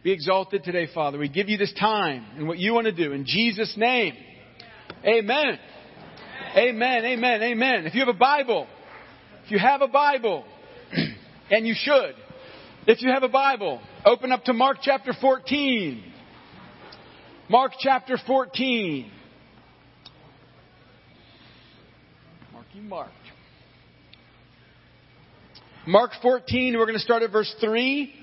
be exalted today, Father. We give you this time and what you want to do. In Jesus' name, amen. Amen, amen, amen. If you have a Bible, and you should, if you have a Bible, open up to Mark chapter 14. Mark chapter 14. Mark 14, we're going to start at verse 3.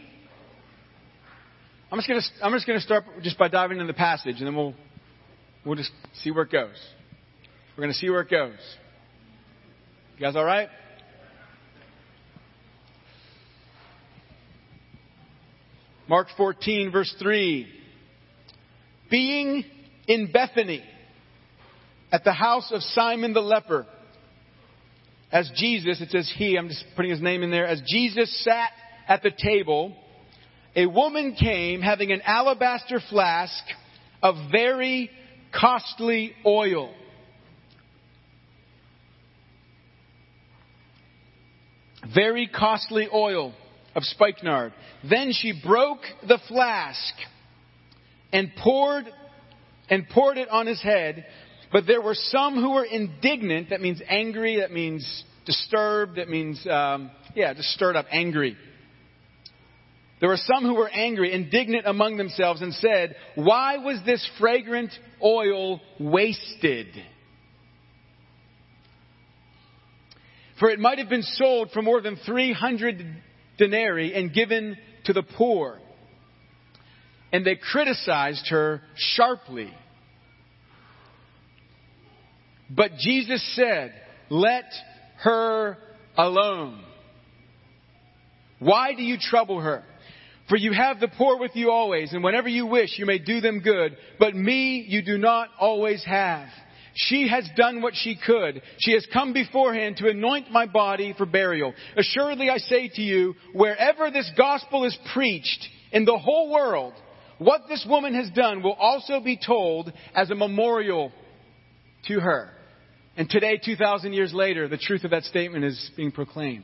I'm just going to start just by diving into the passage, and then we'll just see where it goes. We're going to see where it goes. You guys all right? Mark 14, verse 3. Being in Bethany, at the house of Simon the leper, as Jesus, it says he, I'm just putting his name in there, as Jesus sat at the table, a woman came having an alabaster flask of very costly oil. Very costly oil of spikenard. Then she broke the flask and poured it on his head. But there were some who were indignant. That means angry. That means disturbed. That means, just stirred up, angry. There were some who were angry, indignant among themselves, and said, "Why was this fragrant oil wasted? For it might have been sold for more than 300 denarii and given to the poor." And they criticized her sharply. But Jesus said, "Let her alone. Why do you trouble her? For you have the poor with you always, and whenever you wish, you may do them good. But me you do not always have. She has done what she could. She has come beforehand to anoint my body for burial. Assuredly I say to you, wherever this gospel is preached in the whole world, what this woman has done will also be told as a memorial to her." And today, 2,000 years later, the truth of that statement is being proclaimed.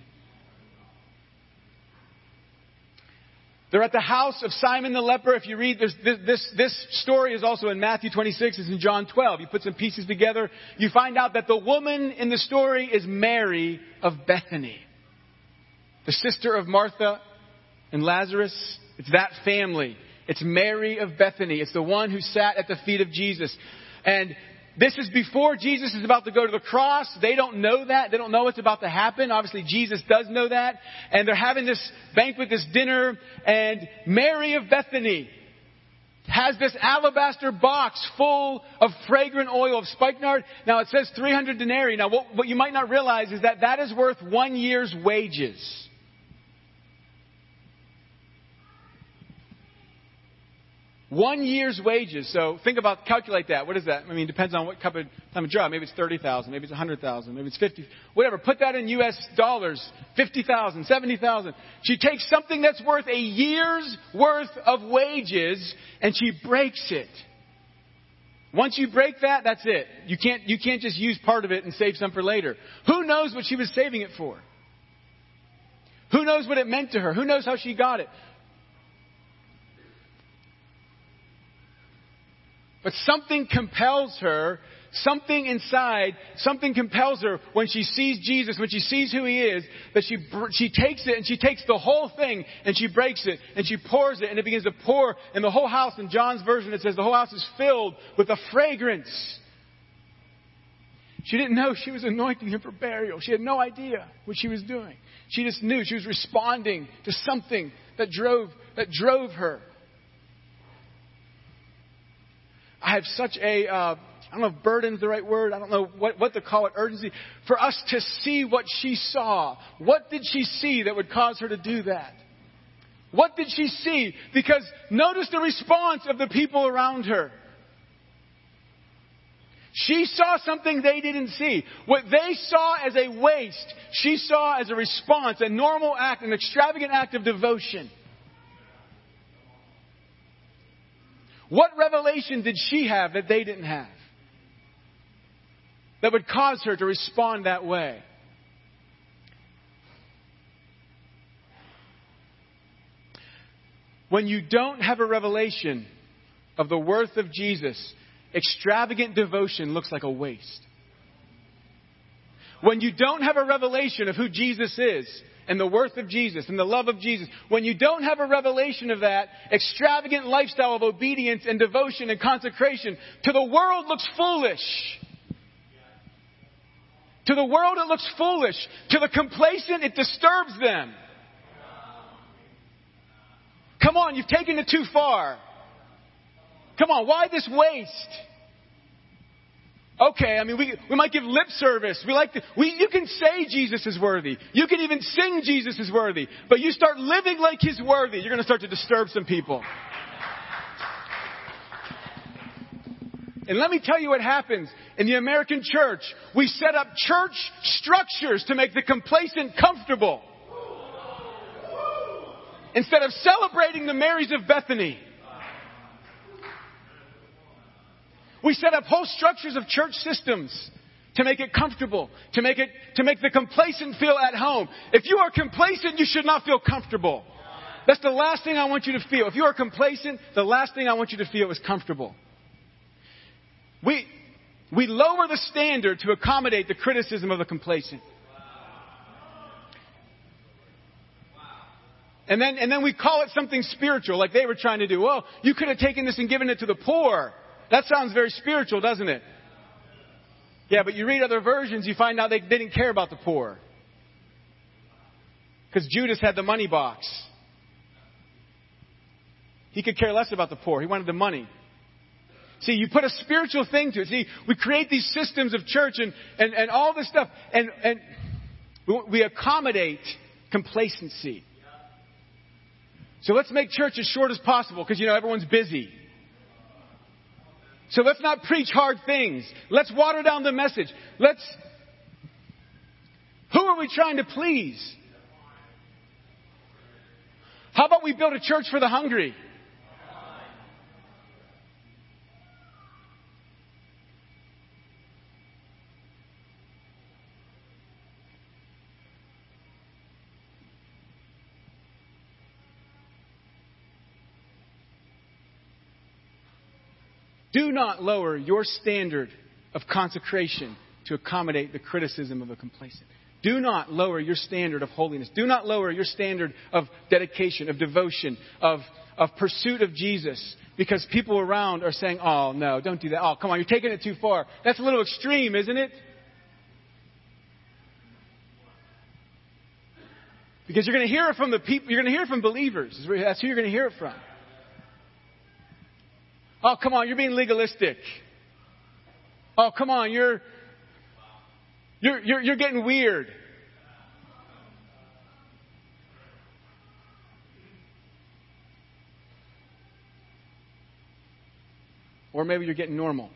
They're at the house of Simon the leper. If you read this story is also in Matthew 26. It's in John 12. You put some pieces together. You find out that the woman in the story is Mary of Bethany, the sister of Martha and Lazarus. It's that family. It's Mary of Bethany. It's the one who sat at the feet of Jesus. And this is before Jesus is about to go to the cross. They don't know that. They don't know what's about to happen. Obviously, Jesus does know that. And they're having this banquet, this dinner. And Mary of Bethany has this alabaster box full of fragrant oil of spikenard. Now, it says 300 denarii. Now, what you might not realize is that is worth 1 year's wages. 1 year's wages. So calculate that. What is that? I mean, it depends on what type of job. Maybe it's 30,000. Maybe it's 100,000. Maybe it's 50. Whatever. Put that in U.S. dollars. 50,000, 70,000. She takes something that's worth a year's worth of wages and she breaks it. Once you break that, that's it. You can't just use part of it and save some for later. Who knows what she was saving it for? Who knows what it meant to her? Who knows how she got it? But something compels her, something inside, something compels her when she sees Jesus, when she sees who he is, that she takes it and she takes the whole thing and she breaks it and she pours it and it begins to pour in the whole house. In John's version it says the whole house is filled with a fragrance. She didn't know she was anointing him for burial. She had no idea what she was doing. She just knew she was responding to something that drove her. I have such a, I don't know if burden's the right word. I don't know what to call it, urgency. For us to see what she saw. What did she see that would cause her to do that? What did she see? Because notice the response of the people around her. She saw something they didn't see. What they saw as a waste, she saw as a response, a normal act, an extravagant act of devotion. What revelation did she have that they didn't have? That would cause her to respond that way? When you don't have a revelation of the worth of Jesus, extravagant devotion looks like a waste. When you don't have a revelation of who Jesus is and the worth of Jesus and the love of Jesus, when you don't have a revelation of that, extravagant lifestyle of obedience and devotion and consecration to the world looks foolish. To the world it looks foolish. To the complacent it disturbs them. Come on, you've taken it too far. Come on, why this waste? Okay, I mean, we might give lip service. You can say Jesus is worthy. You can even sing Jesus is worthy. But you start living like He's worthy, you're going to start to disturb some people. And let me tell you what happens in the American church. We set up church structures to make the complacent comfortable, instead of celebrating the Marys of Bethany. We set up whole structures of church systems to make it comfortable, to make the complacent feel at home. If you are complacent, you should not feel comfortable. That's the last thing I want you to feel. If you are complacent, the last thing I want you to feel is comfortable. We lower the standard to accommodate the criticism of the complacent. And then we call it something spiritual, like they were trying to do. Well, you could have taken this and given it to the poor. That sounds very spiritual, doesn't it? Yeah, but you read other versions, you find out they didn't care about the poor. Because Judas had the money box. He could care less about the poor. He wanted the money. See, you put a spiritual thing to it. See, we create these systems of church and all this stuff. And we accommodate complacency. So let's make church as short as possible because, everyone's busy. So let's not preach hard things. Let's water down the message. Who are we trying to please? How about we build a church for the hungry? Do not lower your standard of consecration to accommodate the criticism of a complacent. Do not lower your standard of holiness. Do not lower your standard of dedication, of devotion, of pursuit of Jesus, because people around are saying, oh, no, don't do that. Oh, come on, you're taking it too far. That's a little extreme, isn't it? Because you're going to hear it from the people. You're going to hear it from believers. That's who you're going to hear it from. Oh, come on, you're being legalistic. Oh, come on, you're getting weird. Or maybe you're getting normal.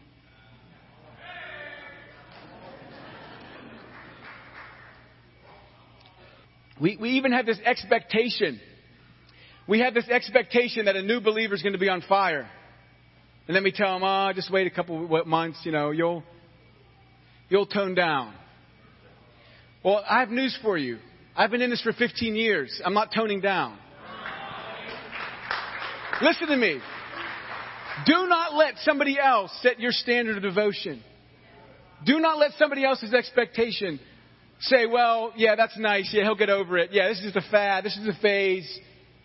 We even have this expectation. We have this expectation that a new believer is going to be on fire. And then we tell them, just wait a couple months, you'll tone down. Well, I have news for you. I've been in this for 15 years. I'm not toning down. Listen to me. Do not let somebody else set your standard of devotion. Do not let somebody else's expectation say, well, yeah, that's nice. Yeah, he'll get over it. Yeah, this is just a fad. This is a phase.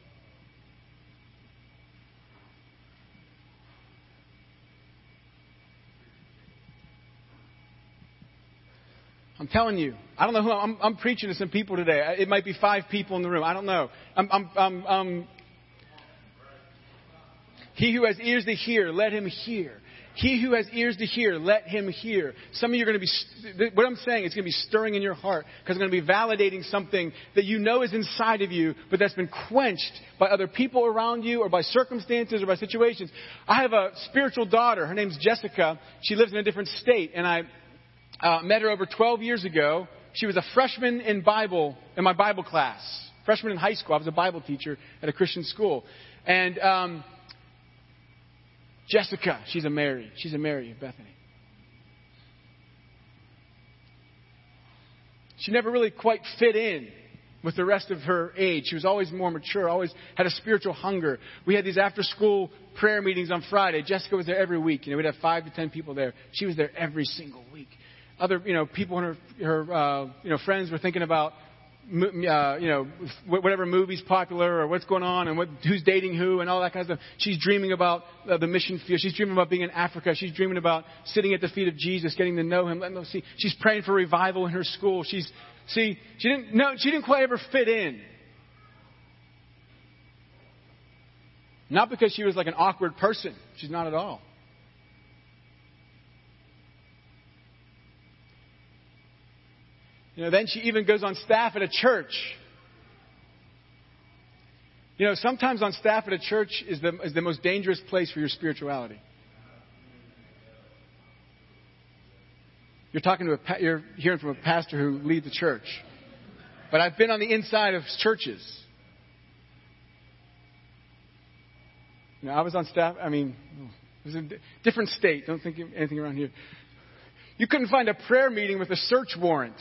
I'm telling you, I don't know who I'm preaching to some people today. It might be 5 people in the room. I don't know. He who has ears to hear, let him hear. He who has ears to hear, let him hear. Some of you are going to be, what I'm saying, it's going to be stirring in your heart because it's going to be validating something that you know is inside of you, but that's been quenched by other people around you or by circumstances or by situations. I have a spiritual daughter. Her name's Jessica. She lives in a different state, and I met her over 12 years ago. She was a freshman in my Bible class. Freshman in high school. I was a Bible teacher at a Christian school. And Jessica, she's a Mary of Bethany. She never really quite fit in with the rest of her age. She was always more mature, always had a spiritual hunger. We had these after-school prayer meetings on Friday. Jessica was there every week. We'd have 5 to 10 people there. She was there every single week. Other, people in her friends were thinking about, whatever movie's popular or what's going on and who's dating who and all that kind of stuff. She's dreaming about the mission field. She's dreaming about being in Africa. She's dreaming about sitting at the feet of Jesus, getting to know Him. She's praying for revival in her school. She didn't quite ever fit in. Not because she was like an awkward person. She's not at all. Then she even goes on staff at a church. Sometimes on staff at a church is the most dangerous place for your spirituality. You're hearing from a pastor who leads the church. But I've been on the inside of churches. I was on staff. It was a different state. Don't think anything around here. You couldn't find a prayer meeting with a search warrant.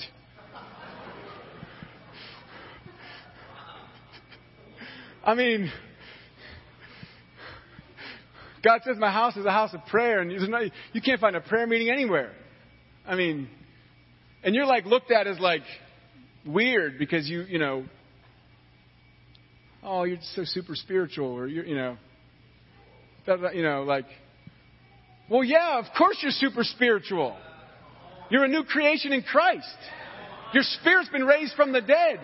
God says my house is a house of prayer, and you can't find a prayer meeting anywhere. And you're looked at as weird because you're so super spiritual, or well, yeah, of course you're super spiritual. You're a new creation in Christ. Your spirit's been raised from the dead.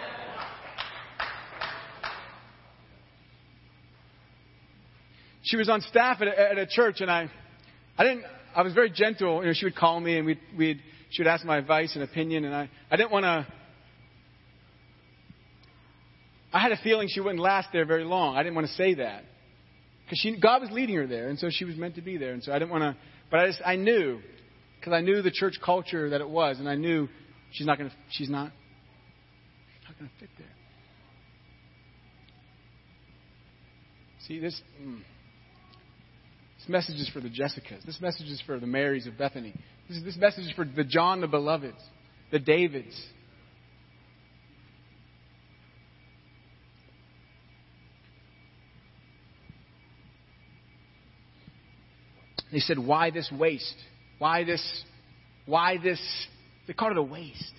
She was on staff at a church, and I was very gentle. She would call me, and she would ask my advice and opinion, and I didn't want to. I had a feeling she wouldn't last there very long. I didn't want to say that because God was leading her there, and so she was meant to be there, and so I didn't want to. But I knew, because I knew the church culture that it was, and I knew she's not going to fit there. See this. This message is for the Jessicas. This message is for the Marys of Bethany. This message is for the John the Beloveds, the Davids. They said, why this waste? Why this? They called it a waste.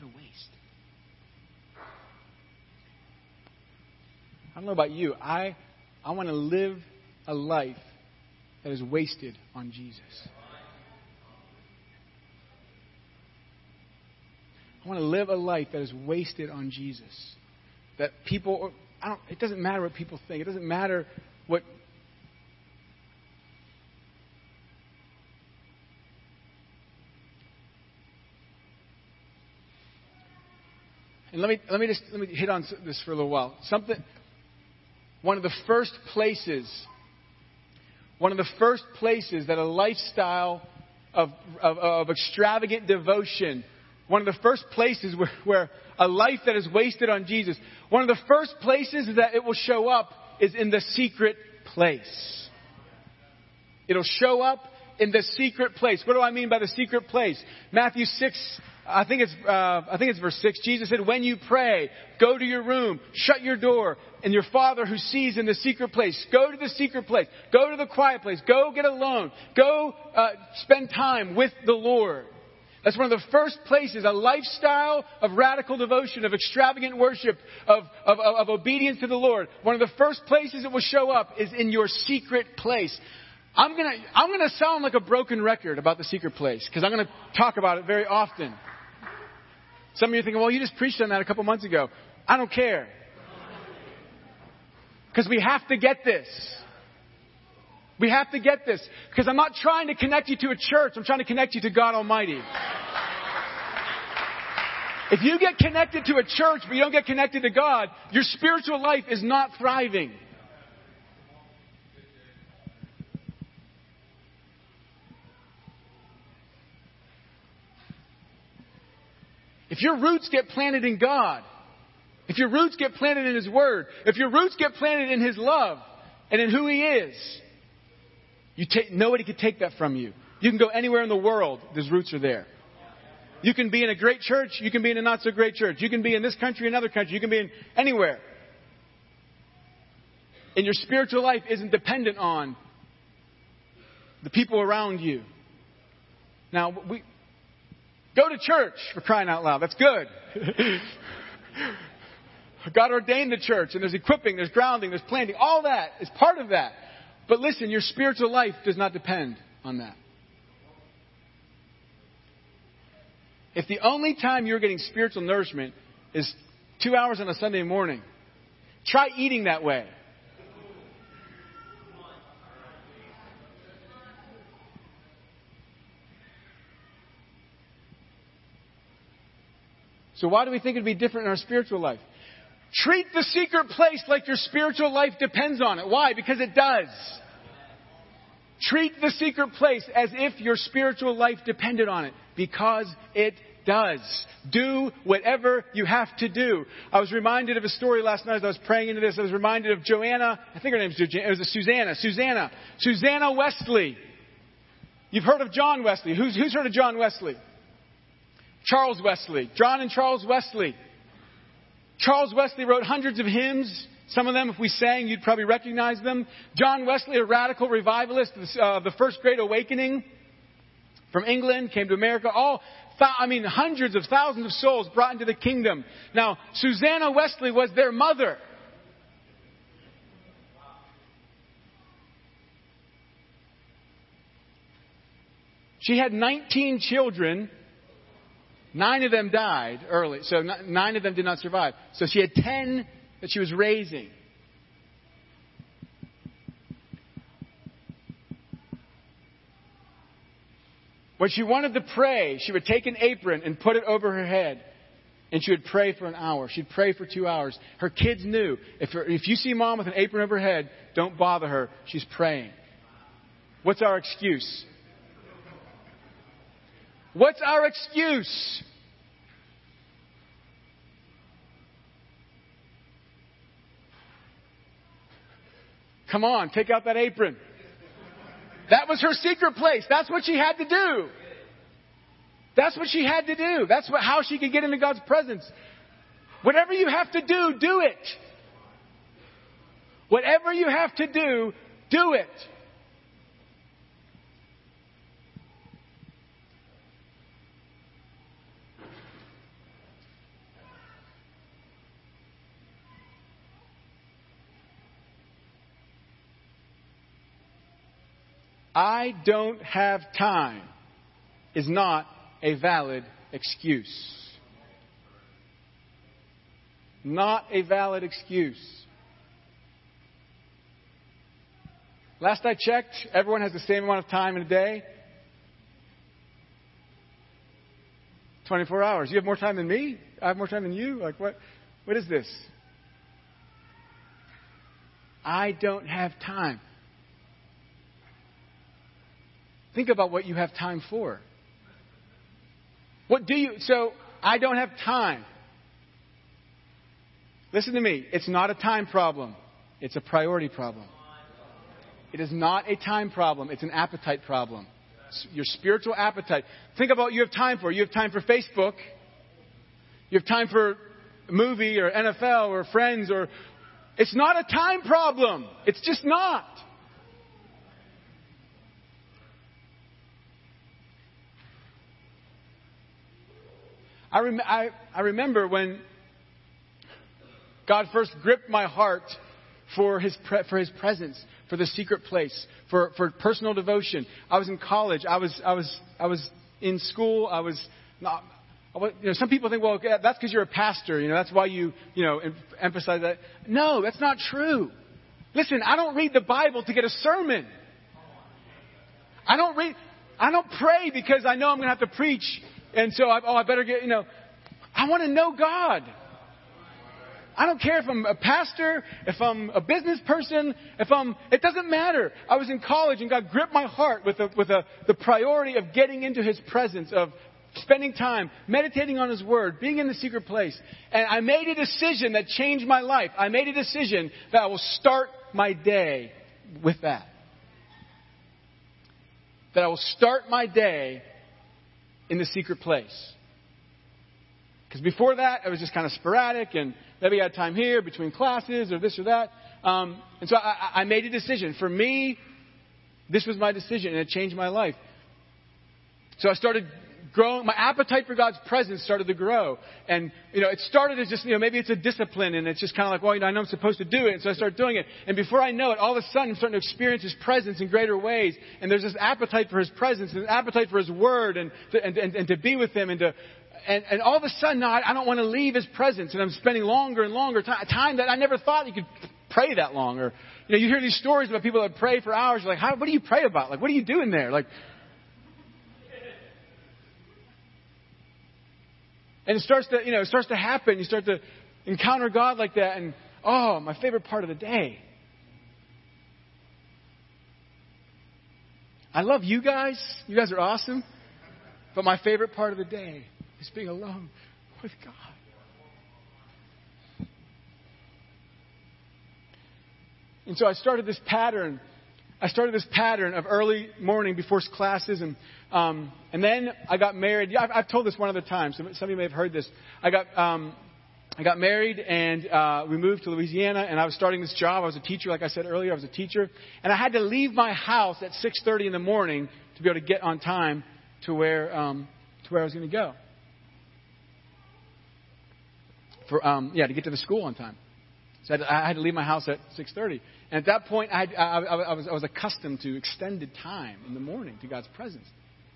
I don't know about you. I want to live a life that is wasted on Jesus. I want to live a life that is wasted on Jesus. That people, it doesn't matter what people think. It doesn't matter what. And let me hit on this for a little while. One of the first places that a lifestyle of extravagant devotion, one of the first places where a life that is wasted on Jesus, one of the first places that it will show up is in the secret place. It'll show up in the secret place. What do I mean by the secret place? Matthew 6, I think it's verse 6. Jesus said, when you pray, go to your room, shut your door, and your Father who sees in the secret place, go to the secret place, go to the quiet place, go get alone, go spend time with the Lord. That's one of the first places, a lifestyle of radical devotion, of extravagant worship, of obedience to the Lord. One of the first places it will show up is in your secret place. I'm gonna sound like a broken record about the secret place because I'm gonna talk about it very often. Some of you are thinking, well, you just preached on that a couple months ago. I don't care. Because we have to get this. We have to get this. Because I'm not trying to connect you to a church. I'm trying to connect you to God Almighty. If you get connected to a church but you don't get connected to God, your spiritual life is not thriving. If your roots get planted in God, if your roots get planted in His Word, if your roots get planted in His love and in who He is, nobody can take that from you. You can go anywhere in the world, His roots are there. You can be in a great church. You can be in a not so great church. You can be in this country, another country. You can be in anywhere. And your spiritual life isn't dependent on the people around you. Now, we go to church, for crying out loud. That's good. God ordained the church, and there's equipping, there's grounding, there's planting. All that is part of that. But listen, your spiritual life does not depend on that. If the only time you're getting spiritual nourishment is 2 hours on a Sunday morning, try eating that way. So why do we think it'd be different in our spiritual life? Treat the secret place like your spiritual life depends on it. Why? Because it does. Treat the secret place as if your spiritual life depended on it. Because it does. Do whatever you have to do. I was reminded of a story last night as I was praying into this. I was reminded of Joanna. I think her name's Joanna. It was Susanna. Susanna Wesley. You've heard of John Wesley. Who's heard of John Wesley? Charles Wesley. John and Charles Wesley. Charles Wesley wrote hundreds of hymns. Some of them, if we sang, you'd probably recognize them. John Wesley, a radical revivalist of the First Great Awakening from England, came to America. Hundreds of thousands of souls brought into the kingdom. Now, Susanna Wesley was their mother. She had 19 children. 9 of them died early, so 9 of them did not survive. So she had 10 that she was raising. When she wanted to pray, she would take an apron and put it over her head. And she would pray for an hour. She'd pray for 2 hours. Her kids knew, if you see mom with an apron over her head, don't bother her. She's praying. What's our excuse? What's our excuse? Come on, take out that apron. That was her secret place. That's what she had to do. That's what she had to do. That's how she could get into God's presence. Whatever you have to do, do it. Whatever you have to do, do it. I don't have time is not a valid excuse. Not a valid excuse. Last I checked, everyone has the same amount of time in a day. 24 hours. You have more time than me? I have more time than you? Like what is this? I don't have time. Think about what you have time for. So I don't have time. Listen to me. It's not a time problem. It's a priority problem. It is not a time problem. It's an appetite problem. Your spiritual appetite. Think about what you have time for. You have time for Facebook. You have time for a movie or NFL or friends or... It's not a time problem. It's just not. I remember when God first gripped my heart for His presence, for the secret place, for personal devotion. I was in college. I was in school. Some people think, well, that's because you're a pastor. That's why you emphasize that. No, that's not true. Listen, I don't read the Bible to get a sermon. I don't pray because I know I'm going to have to preach. And so, I better get, I want to know God. I don't care if I'm a pastor, if I'm a business person, it doesn't matter. I was in college and God gripped my heart with the priority of getting into His presence, of spending time, meditating on His Word, being in the secret place. And I made a decision that changed my life. I made a decision that I will start my day with that. That I will start my day in the secret place. Because before that, it was just kind of sporadic, and maybe I had time here between classes or this or that. And so I made a decision. For me, this was my decision, and it changed my life. So I started growing. My appetite for God's presence started to grow. And, it started as just, maybe it's a discipline, and it's just kind of like, well, I know I'm supposed to do it. And so I started doing it. And before I know it, all of a sudden I'm starting to experience His presence in greater ways. And there's this appetite for His presence, and an appetite for His Word, and to be with Him, and all of a sudden now I don't want to leave His presence. And I'm spending longer and longer time that I never thought you could pray that long. Or, you hear these stories about people that pray for hours. You're like, what do you pray about? Like, what are you doing there? Like, and it starts to happen. You start to encounter God like that. And, my favorite part of the day. I love you guys. You guys are awesome. But my favorite part of the day is being alone with God. And so I started this pattern of early morning before classes, and then I got married. Yeah, I've told this one other time. Some of you may have heard this. I got married, and we moved to Louisiana, and I was starting this job. I was a teacher, like I said earlier. I was a teacher, and I had to leave my house at 6:30 in the morning to be able to get on time to where I was going to go. To get to the school on time. So I had to leave my house at 6:30. And at that point, I was accustomed to extended time in the morning to God's presence.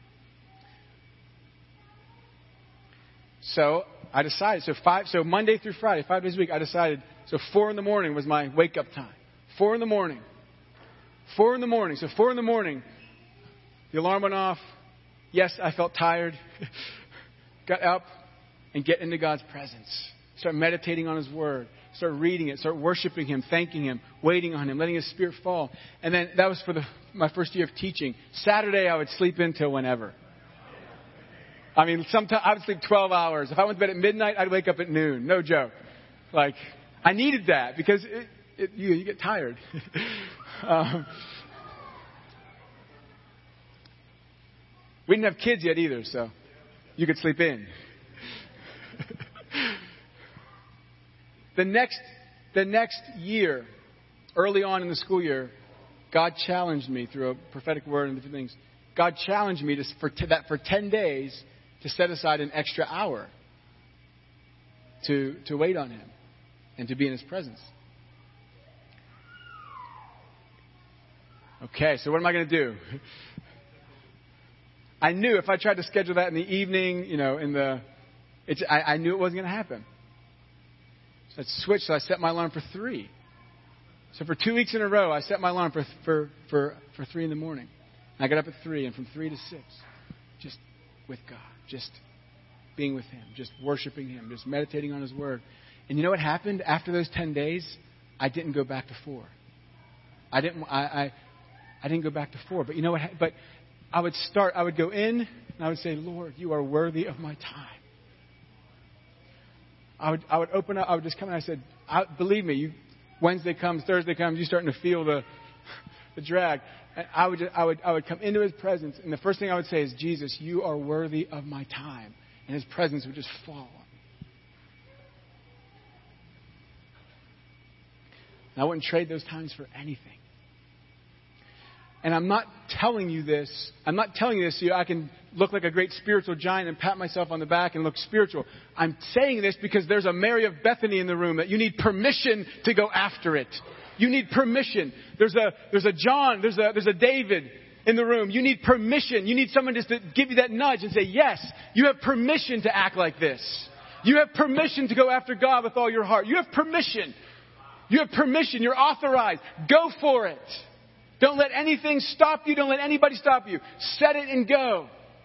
So I decided, so Monday through Friday, 5 days a week, I decided, so 4 in the morning was my wake-up time. 4 in the morning. 4 in the morning. So 4 in the morning, the alarm went off. Yes, I felt tired. Got up and get into God's presence. Start meditating on His Word. Start reading it. Start worshiping Him, thanking Him, waiting on Him, letting His Spirit fall. And then that was for my first year of teaching. Saturday, I would sleep in till whenever. I mean, sometimes I would sleep 12 hours. If I went to bed at midnight, I'd wake up at noon. No joke. Like, I needed that because you get tired. We didn't have kids yet either, so you could sleep in. The next year, early on in the school year, God challenged me through a prophetic word and different things. God challenged me for 10 days to set aside an extra hour to wait on Him and to be in His presence. Okay, so what am I going to do? I knew if I tried to schedule that in the evening, I knew it wasn't going to happen. So I switched, so I set my alarm for 3. So for 2 weeks in a row, I set my alarm for 3 in the morning. And I got up at 3, and from 3 to 6, just with God, just being with Him, just worshiping Him, just meditating on His Word. And you know what happened? After those 10 days, I didn't go back to 4. I didn't go back to 4. But you know what? But I would go in, and I would say, Lord, You are worthy of my time. I would open up, I would just come and I said, believe me, Wednesday comes, Thursday comes, you're starting to feel the drag. And I would come into His presence, and the first thing I would say is, Jesus, You are worthy of my time. And His presence would just fall on me. And I wouldn't trade those times for anything. And I'm not telling you this so I can look like a great spiritual giant and pat myself on the back and look spiritual. I'm saying this because there's a Mary of Bethany in the room that you need permission to go after it. You need permission. There's a John, there's a David in the room. You need permission. You need someone just to give you that nudge and say, yes, you have permission to act like this. You have permission to go after God with all your heart. You have permission. You have permission. You're authorized. Go for it. Don't let anything stop you. Don't let anybody stop you. Set it and go.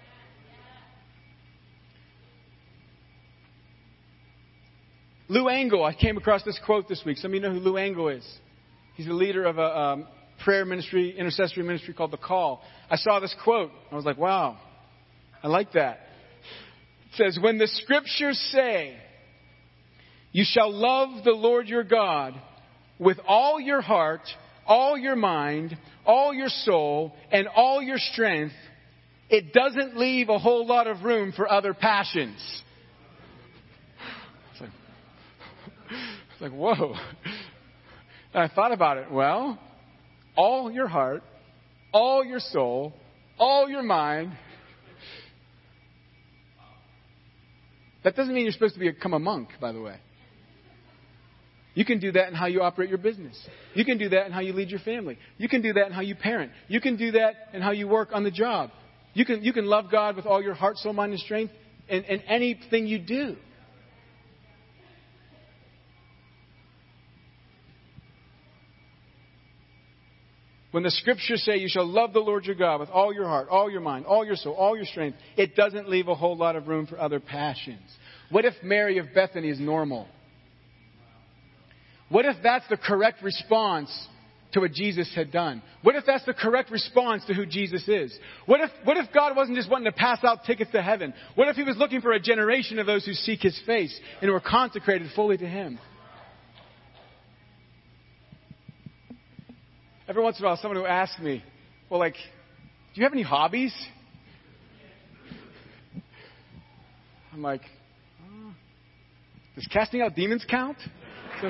Lou Engle, I came across this quote this week. Some of you know who Lou Engle is. He's the leader of a prayer ministry, intercessory ministry called The Call. I saw this quote. I was like, wow, I like that. It says, when the scriptures say, you shall love the Lord your God with all your heart, all your mind, all your soul, and all your strength, it doesn't leave a whole lot of room for other passions. It's like, whoa. And I thought about it. Well, all your heart, all your soul, all your mind. That doesn't mean you're supposed to become a monk, by the way. You can do that in how you operate your business. You can do that in how you lead your family. You can do that in how you parent. You can do that in how you work on the job. You can love God with all your heart, soul, mind, and strength in anything you do. When the scriptures say you shall love the Lord your God with all your heart, all your mind, all your soul, all your strength, it doesn't leave a whole lot of room for other passions. What if Mary of Bethany is normal? What if that's the correct response to what Jesus had done? What if that's the correct response to who Jesus is? What if God wasn't just wanting to pass out tickets to heaven? What if He was looking for a generation of those who seek His face and who are consecrated fully to Him? Every once in a while, someone will ask me, well, do you have any hobbies? I'm like, does casting out demons count? So,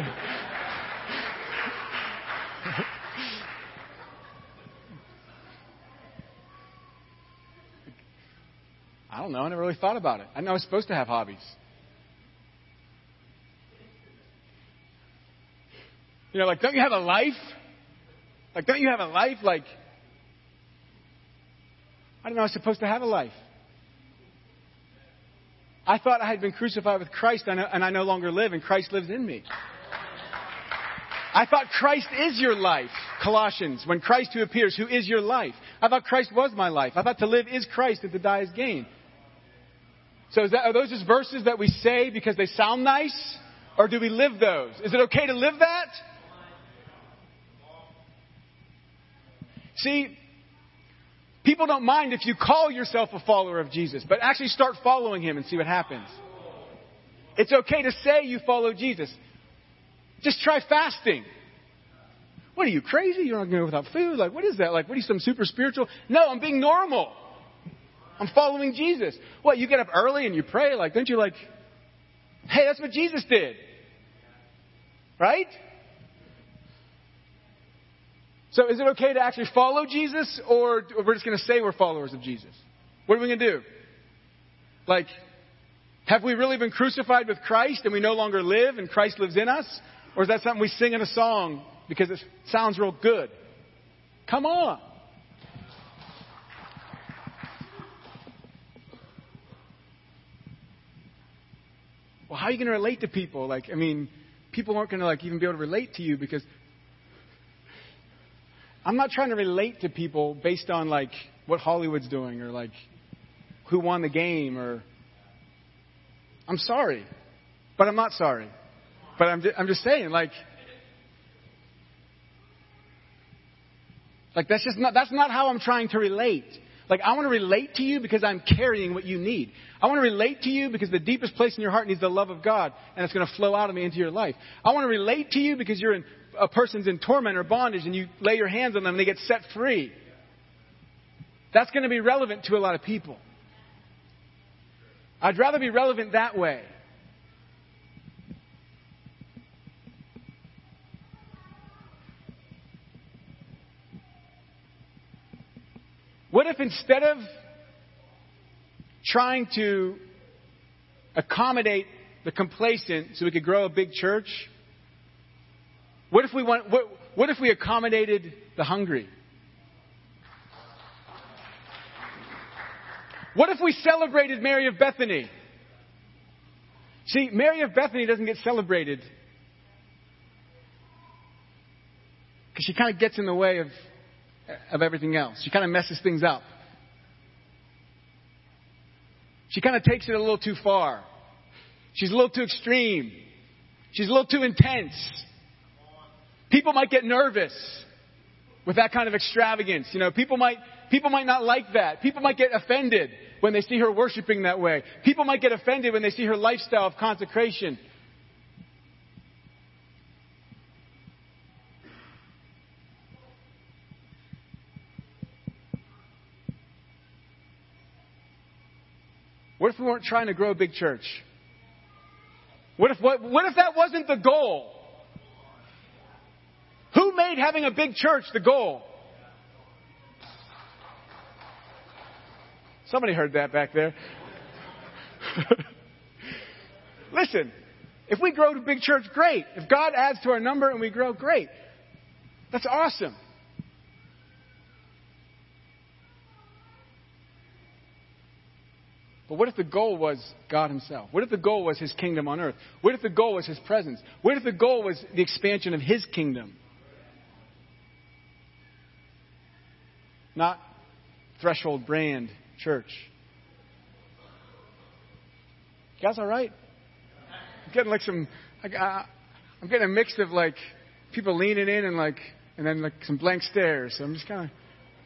I don't know. I never really thought about it. I know I was supposed to have hobbies. Don't you have a life? Don't you have a life? I didn't know I was supposed to have a life. I thought I had been crucified with Christ and I no longer live, and Christ lives in me. I thought Christ is your life. Colossians, when Christ who appears, who is your life. I thought Christ was my life. I thought to live is Christ and to die is gain. So are those just verses that we say because they sound nice? Or do we live those? Is it okay to live that? See, people don't mind if you call yourself a follower of Jesus, but actually start following Him and see what happens. It's okay to say you follow Jesus. Just try fasting. What are you, crazy? You're not going to go without food? What is that? What are you, some super spiritual? No, I'm being normal. I'm following Jesus. What, you get up early and you pray? Don't you hey, that's what Jesus did. Right? So is it okay to actually follow Jesus, or we're just going to say we're followers of Jesus? What are we going to do? Have we really been crucified with Christ and we no longer live and Christ lives in us? Or is that something we sing in a song because it sounds real good? Come on. Well, how are you going to relate to people? People aren't going to even be able to relate to you because I'm not trying to relate to people based on what Hollywood's doing or who won the game or. I'm sorry, but I'm not sorry. But I'm just saying that's not how I'm trying to relate. I want to relate to you because I'm carrying what you need. I want to relate to you because the deepest place in your heart needs the love of God, and it's going to flow out of me into your life. I want to relate to you because a person's in torment or bondage, and you lay your hands on them and they get set free. That's going to be relevant to a lot of people. I'd rather be relevant that way. What if instead of trying to accommodate the complacent so we could grow a big church, what if we accommodated the hungry? What if we celebrated Mary of Bethany? See, Mary of Bethany doesn't get celebrated because she kind of gets in the way of everything else. She kind of messes things up. She kind of takes it a little too far. She's a little too extreme. She's a little too intense. People might get nervous with that kind of extravagance. People might not like that. People might get offended when they see her worshiping that way. People might get offended when they see her lifestyle of consecration. What if we weren't trying to grow a big church? What if that wasn't the goal? made having a big church the goal. Somebody heard that back there. Listen, if we grow to big church, great. If God adds to our number and we grow, great. That's awesome. But what if the goal was God himself? What if the goal was his kingdom on earth? What if the goal was his presence? What if the goal was the expansion of his kingdom? Not Threshold Brand Church. You guys all right? I'm getting like I'm getting a mix of like people leaning in and then like some blank stares. So I'm just kind of.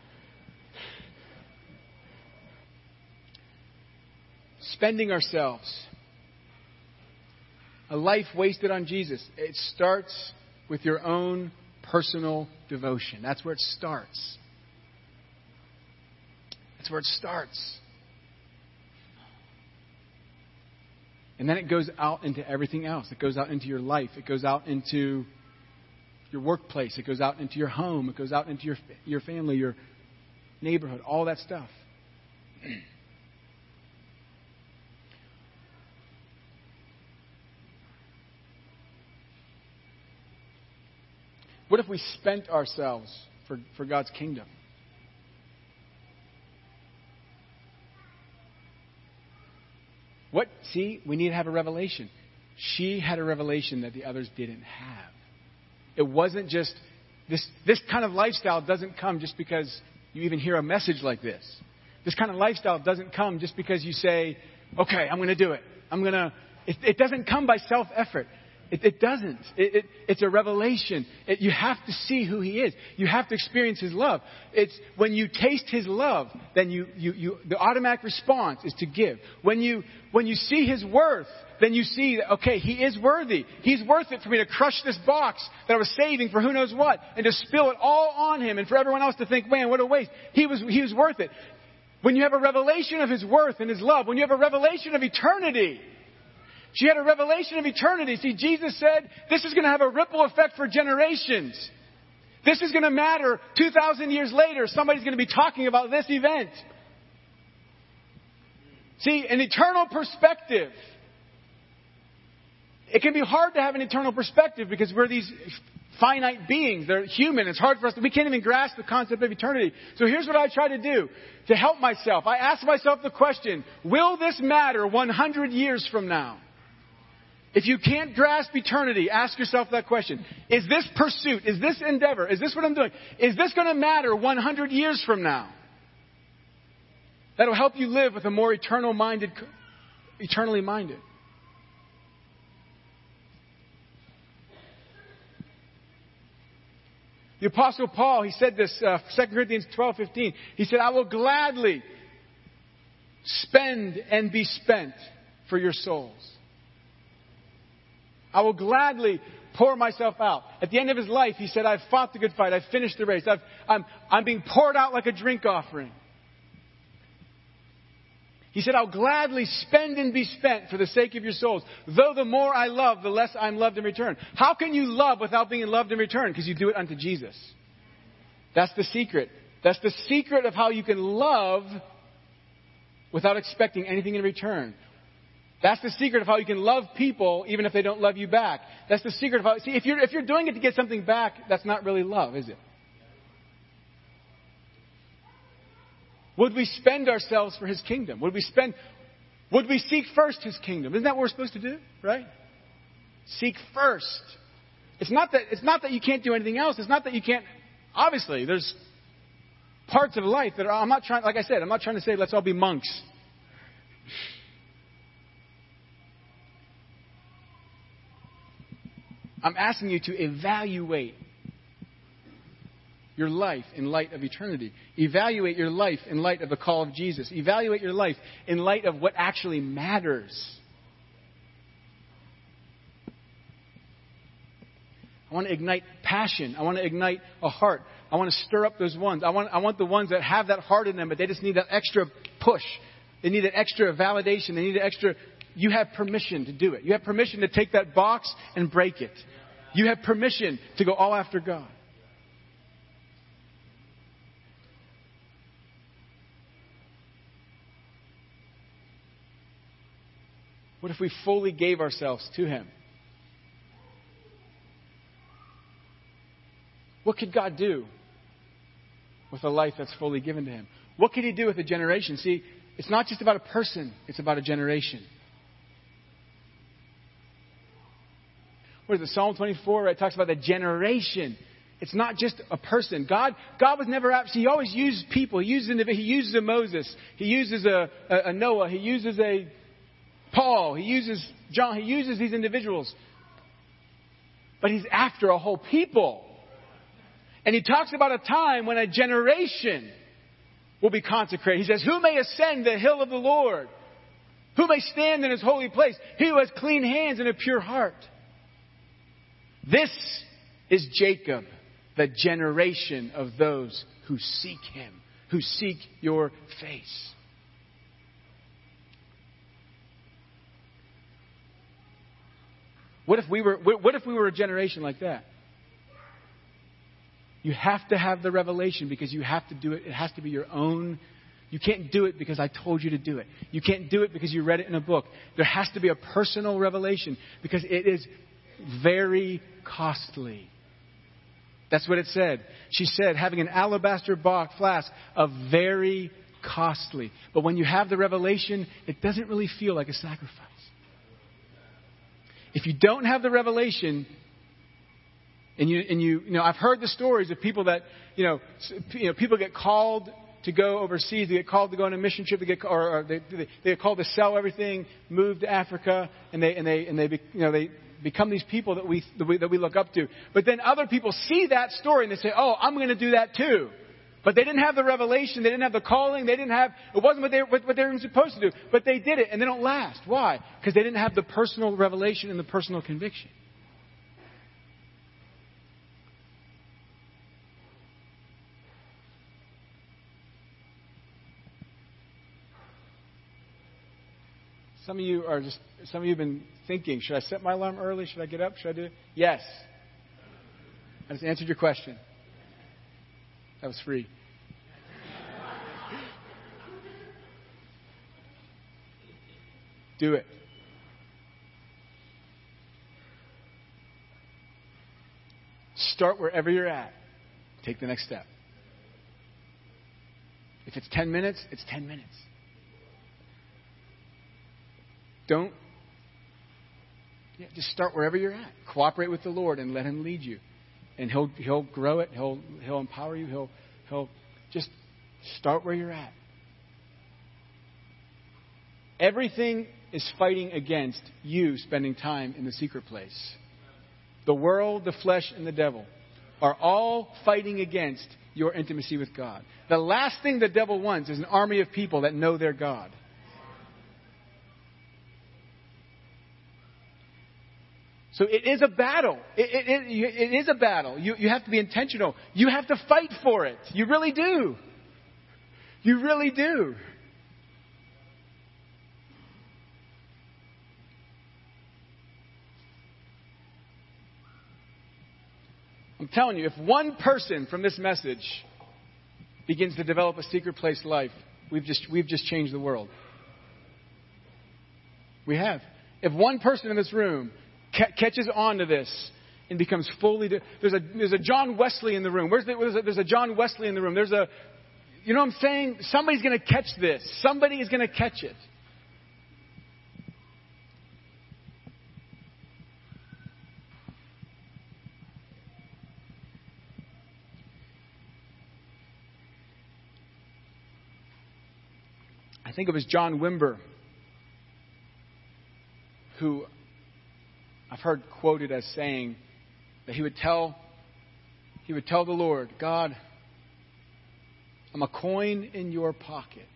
Spending ourselves. A life wasted on Jesus. It starts with your own personal devotion. That's where it starts. That's where it starts. And then it goes out into everything else. It goes out into your life. It goes out into your workplace. It goes out into your home. It goes out into your family, your neighborhood, all that stuff. What if we spent ourselves for God's kingdom? See, we need to have a revelation. She had a revelation that the others didn't have. It wasn't just, this kind of lifestyle doesn't come just because you even hear a message like this. This kind of lifestyle doesn't come just because you say, okay, I'm going to do it. It doesn't come by self-effort. It doesn't. It's a revelation. You have to see who he is. You have to experience his love. It's when you taste his love, then the automatic response is to give. When you see his worth, then you see that, okay, he is worthy. He's worth it for me to crush this box that I was saving for who knows what and to spill it all on him and for everyone else to think, man, what a waste. He was worth it. When you have a revelation of his worth and his love, when you have a revelation of eternity. She had a revelation of eternity. See, Jesus said, this is going to have a ripple effect for generations. This is going to matter 2,000 years later. Somebody's going to be talking about this event. See, an eternal perspective. It can be hard to have an eternal perspective because we're these finite beings. They're human. It's hard for us. We can't even grasp the concept of eternity. So here's what I try to do to help myself. I ask myself the question, will this matter 100 years from now? If you can't grasp eternity, ask yourself that question. Is this pursuit, is this endeavor, is this what I'm doing, is this going to matter 100 years from now? That'll help you live with a more eternally minded. The Apostle Paul, he said this, 2 Corinthians 12:15. He said, I will gladly spend and be spent for your souls. I will gladly pour myself out. At the end of his life, he said, I've fought the good fight. I've finished the race. I'm being poured out like a drink offering. He said, I'll gladly spend and be spent for the sake of your souls. Though the more I love, the less I'm loved in return. How can you love without being loved in return? Because you do it unto Jesus. That's the secret. That's the secret of how you can love without expecting anything in return. That's the secret of how you can love people even if they don't love you back. That's the secret of how... See, if you're doing it to get something back, that's not really love, is it? Would we spend ourselves for his kingdom? Would we seek first his kingdom? Isn't that what we're supposed to do? Right? Seek first. It's not that you can't do anything else. It's not that you can't... Obviously, there's parts of life that are... like I said, I'm not trying to say let's all be monks. I'm asking you to evaluate your life in light of eternity. Evaluate your life in light of the call of Jesus. Evaluate your life in light of what actually matters. I want to ignite passion. I want to ignite a heart. I want to stir up those ones. I want the ones that have that heart in them, but they just need that extra push. They need that extra validation. They need an extra... You have permission to do it. You have permission to take that box and break it. You have permission to go all after God. What if we fully gave ourselves to Him? What could God do with a life that's fully given to Him? What could He do with a generation? See, it's not just about a person, it's about a generation. What is it, Psalm 24, right? It talks about the generation. It's not just a person. God was never He always used people. He uses a Moses. He uses a Noah. He uses a Paul. He uses John. He uses these individuals. But He's after a whole people. And He talks about a time when a generation will be consecrated. He says, who may ascend the hill of the Lord? Who may stand in His holy place? He who has clean hands and a pure heart. This is Jacob, the generation of those who seek Him, who seek your face. What if we were a generation like that? You have to have the revelation because you have to do it. It has to be your own. You can't do it because I told you to do it. You can't do it because you read it in a book. There has to be a personal revelation because it is very costly. That's what it said. She said, having an alabaster flask of very costly. But when you have the revelation, it doesn't really feel like a sacrifice. If you don't have the revelation, and you know, I've heard the stories of people that, people get called to go overseas. They get called to go on a mission trip. They get called to sell everything, move to Africa, and they become these people that we look up to. But then other people see that story and they say, "Oh, I'm going to do that too." But they didn't have the revelation. They didn't have the calling. It wasn't what they were supposed to do. But they did it, and they don't last. Why? Because they didn't have the personal revelation and the personal conviction. Some of you have been thinking, should I set my alarm early? Should I get up? Should I do it? Yes. I just answered your question. That was free. Do it. Start wherever you're at. Take the next step. If it's 10 minutes, it's 10 minutes. Just start wherever you're at. Cooperate with the Lord and let Him lead you. And He'll grow it. He'll empower you. He'll just start where you're at. Everything is fighting against you spending time in the secret place. The world, the flesh, and the devil are all fighting against your intimacy with God. The last thing the devil wants is an army of people that know their God. So it is a battle. It is a battle. You have to be intentional. You have to fight for it. You really do. You really do. I'm telling you, if one person from this message begins to develop a secret place life, we've just changed the world. We have. If one person in this room catches on to this and becomes fully... There's a John Wesley in the room. There's a John Wesley in the room. You know what I'm saying? Somebody's going to catch this. Somebody is going to catch it. I think it was John Wimber who I've heard quoted as saying that he would tell the Lord, God, I'm a coin in your pocket.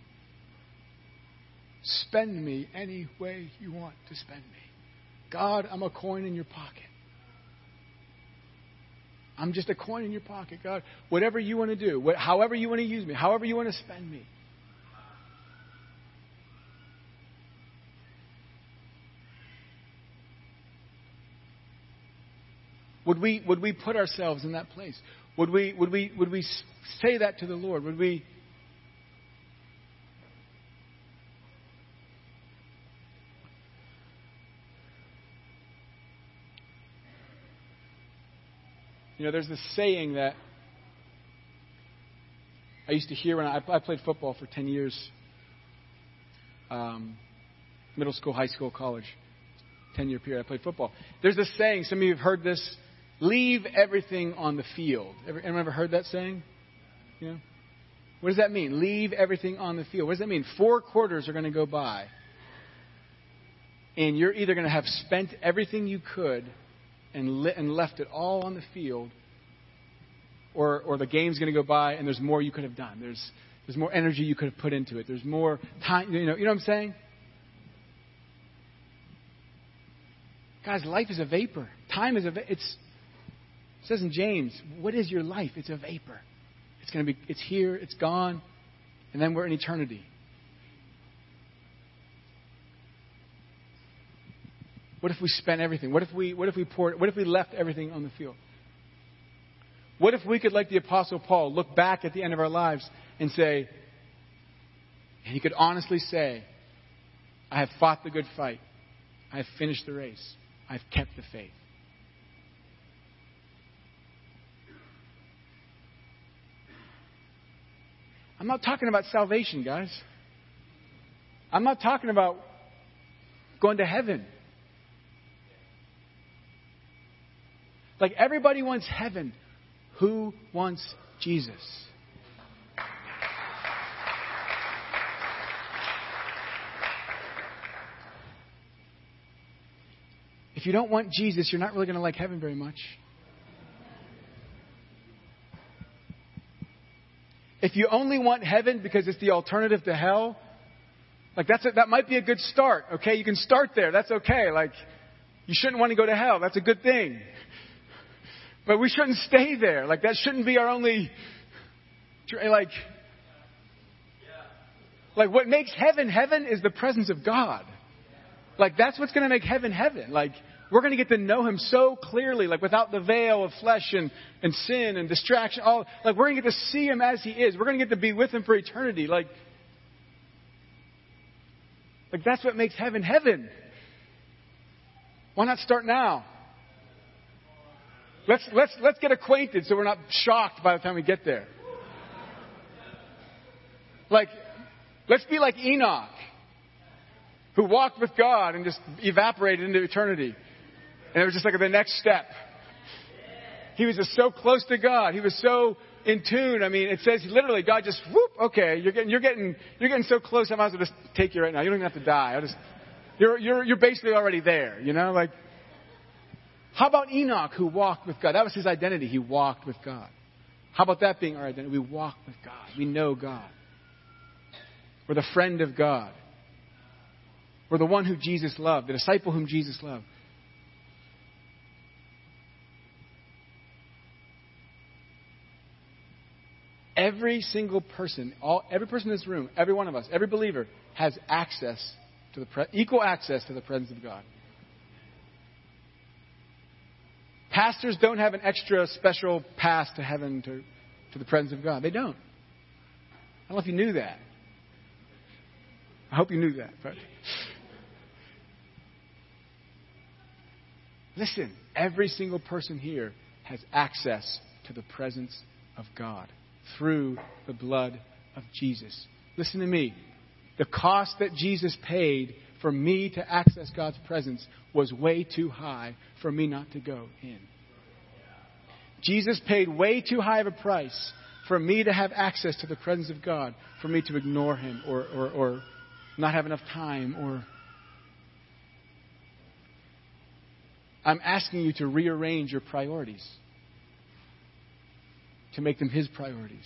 Spend me any way you want to spend me. God, I'm a coin in your pocket. I'm just a coin in your pocket, God. Whatever you want to do, however you want to use me, however you want to spend me. Would we put ourselves in that place? Would we say that to the Lord? Would we? There's this saying that I used to hear when I played football for 10 years. Middle school, high school, college. 10-year period I played football. There's this saying, some of you have heard this, leave everything on the field. Anyone ever heard that saying? What does that mean? Leave everything on the field. What does that mean? 4 quarters are going to go by. And you're either going to have spent everything you could and left it all on the field, or the game's going to go by and there's more you could have done. There's more energy you could have put into it. There's more time. You know what I'm saying? Guys, life is a vapor. Time is it says in James, what is your life? It's a vapor. It's here, it's gone, and then we're in eternity. What if we spent everything? What if we left everything on the field? What if we could, like the Apostle Paul, look back at the end of our lives and say, and he could honestly say, I have fought the good fight. I have finished the race. I have kept the faith. I'm not talking about salvation, guys. I'm not talking about going to heaven. Like, everybody wants heaven. Who wants Jesus? If you don't want Jesus, you're not really going to like heaven very much. If you only want heaven because it's the alternative to hell, like that might be a good start. Okay, you can start there. That's okay. Like, you shouldn't want to go to hell. That's a good thing. But we shouldn't stay there. Like, that shouldn't be our only, like what makes heaven heaven is the presence of God. Like, that's what's going to make heaven heaven. Like, we're going to get to know Him so clearly, like without the veil of flesh and sin and distraction. We're going to get to see Him as He is. We're going to get to be with Him for eternity. Like that's what makes heaven heaven. Why not start now? Let's get acquainted so we're not shocked by the time we get there. Like, let's be like Enoch, who walked with God and just evaporated into eternity. And it was just like the next step. He was just so close to God. He was so in tune. I mean, it says literally God just whoop. Okay, you're getting so close. I might as well just take you right now. You don't even have to die. You're basically already there. Like, how about Enoch, who walked with God? That was his identity. He walked with God. How about that being our identity? We walk with God. We know God. We're the friend of God. We're the one who Jesus loved, the disciple whom Jesus loved. Every single person, every person in this room, every one of us, every believer has access to equal access to the presence of God. Pastors don't have an extra special pass to heaven, to the presence of God. They don't. I don't know if you knew that. I hope you knew that. But listen, every single person here has access to the presence of God through the blood of Jesus. Listen to me. The cost that Jesus paid for me to access God's presence was way too high for me not to go in. Jesus paid way too high of a price for me to have access to the presence of God, for me to ignore Him or not have enough time. Or I'm asking you to rearrange your priorities, to make them His priorities.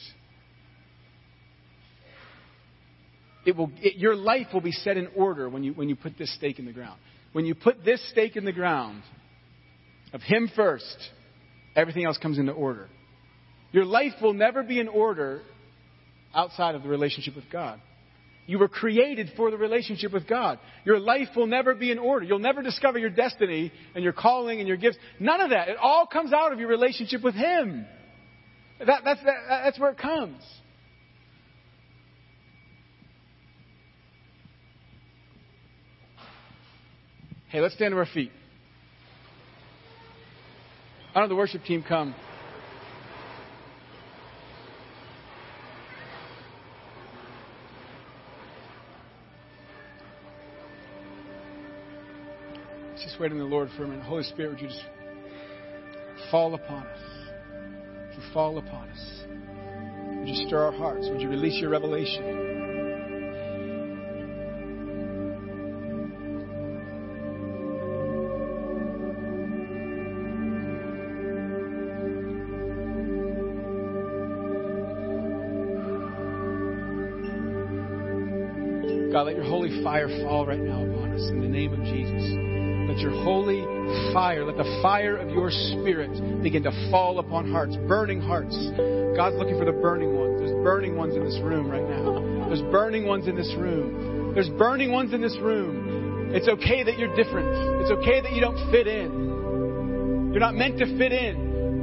Your life will be set in order when you put this stake in the ground. When you put this stake in the ground of Him first, everything else comes into order. Your life will never be in order outside of the relationship with God. You were created for the relationship with God. Your life will never be in order. You'll never discover your destiny and your calling and your gifts. None of that. It all comes out of your relationship with Him. That's where it comes. Hey, let's stand to our feet. I don't know, the worship team come. just wait on the Lord for a minute. Holy Spirit, would you just fall upon us? Would you fall upon us? Would you stir our hearts? Would you release your revelation? God, let your holy fire fall right now upon us in the name of Jesus. Let your holy fire, let the fire of your Spirit begin to fall upon hearts, burning hearts. God's looking for the burning ones. There's burning ones in this room right now. There's burning ones in this room. There's burning ones in this room. It's okay that you're different. It's okay that you don't fit in. You're not meant to fit in.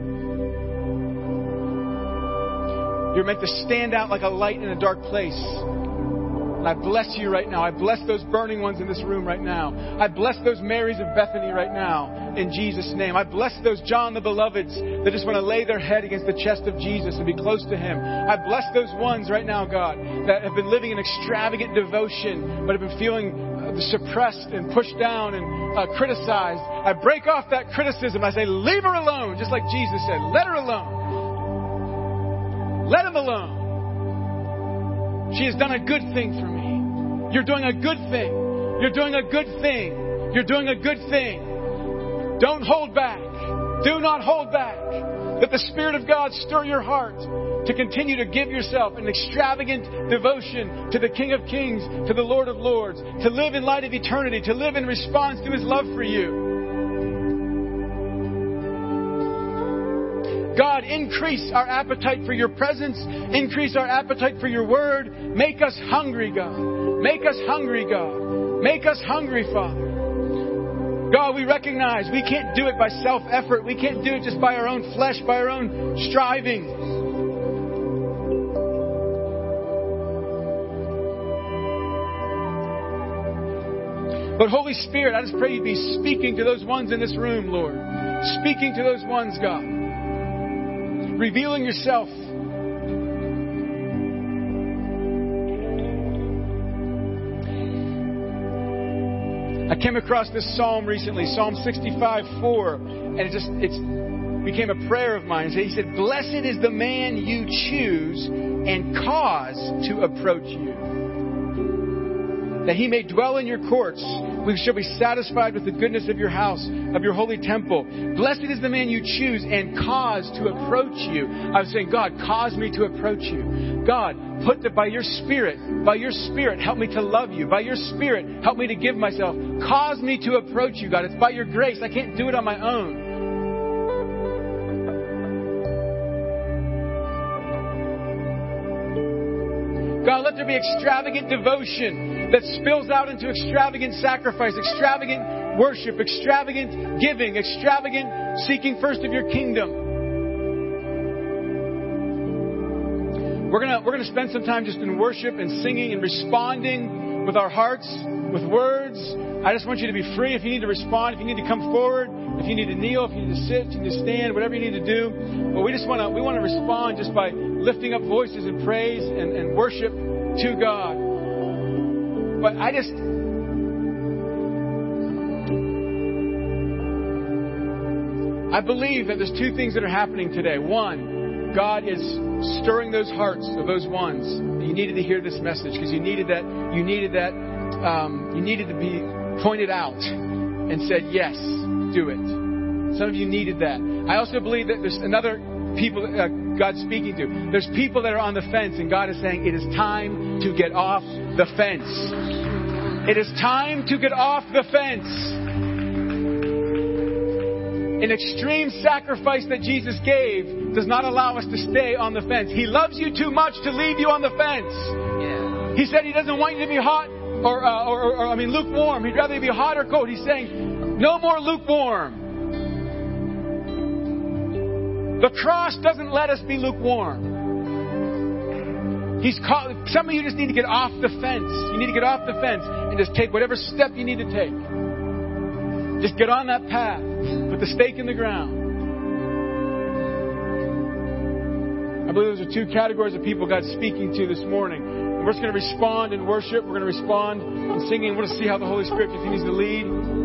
You're meant to stand out like a light in a dark place. And I bless you right now. I bless those burning ones in this room right now. I bless those Marys of Bethany right now in Jesus' name. I bless those John the Beloveds that just want to lay their head against the chest of Jesus and be close to Him. I bless those ones right now, God, that have been living in extravagant devotion but have been feeling suppressed and pushed down and criticized. I break off that criticism. I say, leave her alone, just like Jesus said. Let her alone. Let him alone. She has done a good thing for me. You're doing a good thing. You're doing a good thing. You're doing a good thing. Don't hold back. Do not hold back. Let the Spirit of God stir your heart to continue to give yourself an extravagant devotion to the King of Kings, to the Lord of Lords, to live in light of eternity, to live in response to His love for you. God, increase our appetite for your presence. Increase our appetite for your word. Make us hungry, God. Make us hungry, God. Make us hungry, Father. God, we recognize we can't do it by self-effort. We can't do it just by our own flesh, by our own striving. But Holy Spirit, I just pray you be speaking to those ones in this room, Lord. Speaking to those ones, God. Revealing yourself. I came across this psalm recently, Psalm 65:4, and it became a prayer of mine. He said, "Blessed is the man you choose and cause to approach you, that he may dwell in your courts. We shall be satisfied with the goodness of your house, of your holy temple. Blessed is the man you choose and cause to approach you." I was saying, God, cause me to approach you. God, by your Spirit, help me to love you. By your Spirit, help me to give myself. Cause me to approach you, God. It's by your grace. I can't do it on my own. God, let there be extravagant devotion that spills out into extravagant sacrifice, extravagant worship, extravagant giving, extravagant seeking first of your kingdom. We're gonna spend some time just in worship and singing and responding with our hearts, with words. I just want you to be free. If you need to respond, if you need to come forward, if you need to kneel, if you need to sit, if you need to stand, whatever you need to do. But we want to respond just by lifting up voices in praise and worship to God. But I believe that there's two things that are happening today. One, God is stirring those hearts of those ones. You needed to hear this message because you needed to be pointed out and said, yes, do it. Some of you needed that. I also believe that there's another people God's speaking to. There's people that are on the fence, and God is saying, it is time to get off the fence. It is time to get off the fence. An extreme sacrifice that Jesus gave does not allow us to stay on the fence. He loves you too much to leave you on the fence. Yeah. He said He doesn't want you to be hot or lukewarm. He'd rather you be hot or cold. He's saying, no more lukewarm. The cross doesn't let us be lukewarm. Some of you just need to get off the fence. You need to get off the fence and just take whatever step you need to take. Just get on that path. Put the stake in the ground. I believe those are two categories of people God's speaking to this morning. And we're just going to respond in worship. We're going to respond in singing. We're going to see how the Holy Spirit continues to lead.